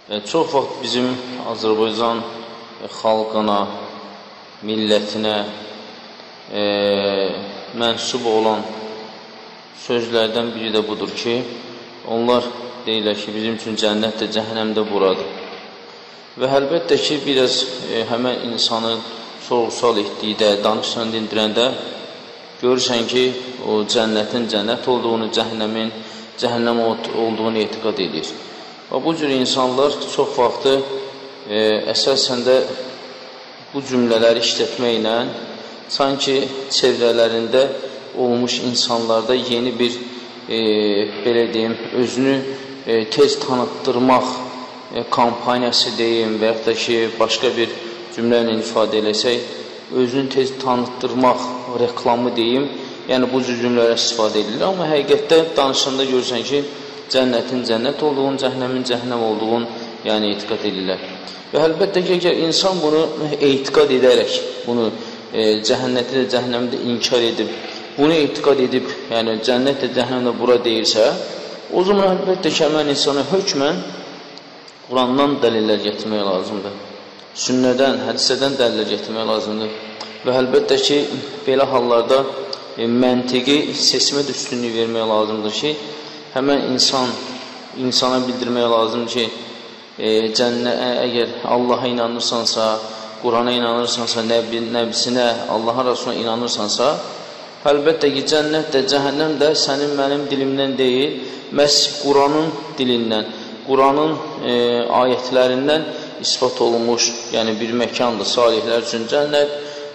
Çox vaxt bizim Azərbaycan xalqına, millətinə mənsub olan sözlərdən biri də budur ki, onlar deyirlər ki, bizim üçün cənnət də, cəhənnəm də buradır. Və əlbəttə ki, biraz həmən insanı sorğu-sual etdikdə, danışan dindirəndə görürsən ki, o cənnətin cənnət olduğunu, cəhənnəmin cəhənnəm olduğunu etiqad edir. Və bu cür insanlar çox vaxtı əsasən də bu cümlələri işlətməklə sanki çevrələrində olmuş insanlarda yeni bir, belə deyim, özünü tez tanıtdırmaq kampaniyası deyim və yaxud da ki, başqa bir cümlə ilə ifadə eləsək, özünü tez tanıtdırmaq reklamı deyim, yəni bu cür cümlələr istifadə edilir. Amma həqiqətdə danışanda görürsən ki, cənnətin cənnət olduğunu, cəhənnəmin cəhənnəm olduğunu yəni etiqad edirlər. Və əlbəttə ki, əgər insan bunu etiqad edərək, bunu cəhənnəti də, cəhənnəmi də inkar edib, bunu etiqad edib, yəni cənnət də, cəhənnəm də bura deyirsə, o zaman əlbəttə ki, həmən insana hökmən Qurandan dəlillər gətirmək lazımdır. Sünnədən, hədisədən dəlillər gətirmək lazımdır. Və əlbəttə ki, belə hallarda məntiqi seçmə üstünlüyü vermək lazımdır ki, həmən insana bildirmək lazımdır ki, əgər Allaha inanırsansa, Qurana inanırsansa, nəbisinə, Allaha Rasuluna inanırsansa, əlbəttə ki, cənnət də, cəhənnəm də sənin mənim dilimdən deyil, məhz Quranın dilindən, Quranın ayətlərindən ispat olunmuş, yəni bir məkandır, salihlər üçün cənnət,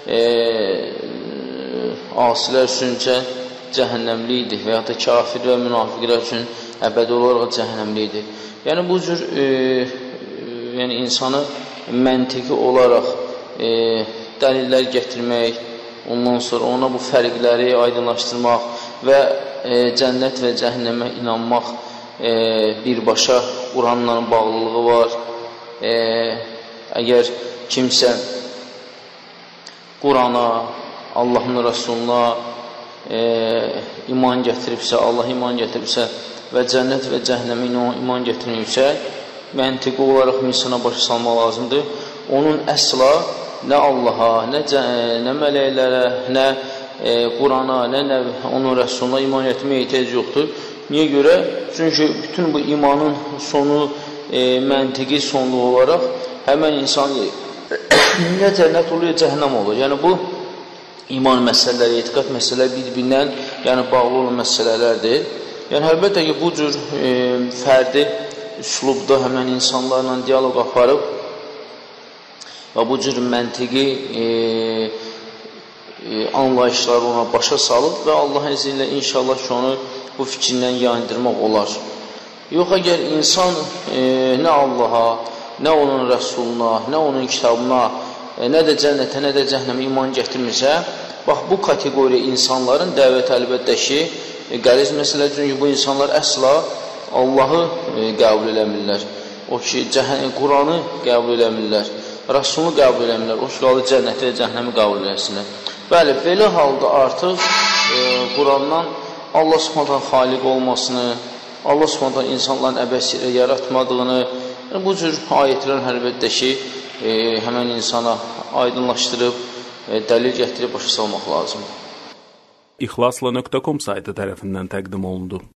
asilər üçün cəhənnəmlidir və ya da kafir və münafiqlər üçün əbədi olaraq cəhənnəmlidir. Yəni bu cür yəni insanı məntiqi olaraq dəlillər gətirmək, ondan sonra ona bu fərqləri aydınlaşdırmaq və cənnət və cəhənnəmə inanmaq birbaşa Quranla bağlılığı var. Əgər kimsə Qurana, Allahın Rasuluna iman gətiribsə, Allah iman gətiribsə və cənnət və cəhənnəmə iman gətirməyibsə, məntiqi olaraq insana başa salmaq lazımdır. Onun əsla nə Allaha, nə mələklərə, nə Qurana, nə onun Rəsuluna iman gətirməyə ehtiyac yoxdur. Niyə görə? Çünki bütün bu imanın sonu, məntiqi sonluq olaraq həmən insan ya cənnət olur, ya cəhənnəm olur. Yəni bu iman məsələləri, etiqad məsələləri bir-birindən yəni bağlı olan məsələlərdir. Yəni əlbəttə ki, bu cür fərdi üslubda həmən insanlarla diyaloq aparıb və bu cür məntiqi anlayışları ona başa salıb və Allahın izni ilə inşallah ki, onu bu fikrindən yayındırmaq olar. Yox, əgər insan nə Allaha, nə onun Rəsuluna, nə onun kitabına, nə də cənnətə, nə də cəhənnəmə iman gətirmirsə, bax, bu kateqoriya insanların dəvət əlbəttə ki, qəliz məsələdir, çünki bu insanlar əsla Allahı qəbul eləmirlər. O ki, Quranı qəbul eləmirlər, Rəsulunu qəbul eləmirlər, o ki, qalı cənnəti və cəhənnəmi qəbul eləsinlər. Bəli, belə halda artıq Qurandan Allah Subhanahu xaliq olmasını, Allah Subhanahu insanların əbəs yaratmadığını, bu cür ayətlər əlbəttə ki, həmən insana aydınlaşdırıb, dəlil gətirib başa salmaq lazımdır. İxlasla.com saytı tərəfindən təqdim olundu.